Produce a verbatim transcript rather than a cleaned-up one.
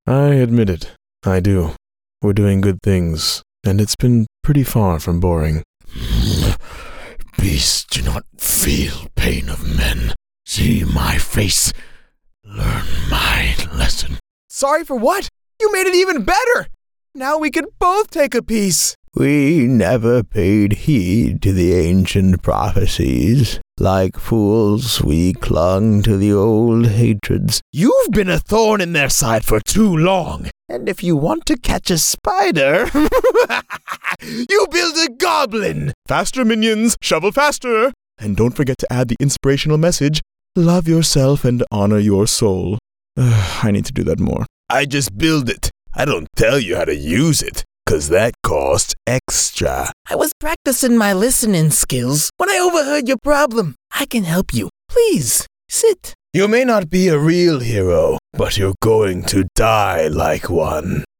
I admit it. I do. We're doing good things, and it's been pretty far from boring. Beasts do not feel pain of men. See my face. Learn my lesson. Sorry for what? You made it even better! Now we can both take a piece. We never paid heed to the ancient prophecies. Like fools, we clung to the old hatreds. You've been a thorn in their side for too long. And if you want to catch a spider, you build a goblin. Faster, minions! Shovel faster! And don't forget to add the inspirational message, love yourself and honor your soul. Uh, I need to do that more. I just build it. I don't tell you how to use it, 'cause that costs extra. I was practicing my listening skills when I overheard your problem. I can help you. Please, sit. You may not be a real hero, but you're going to die like one.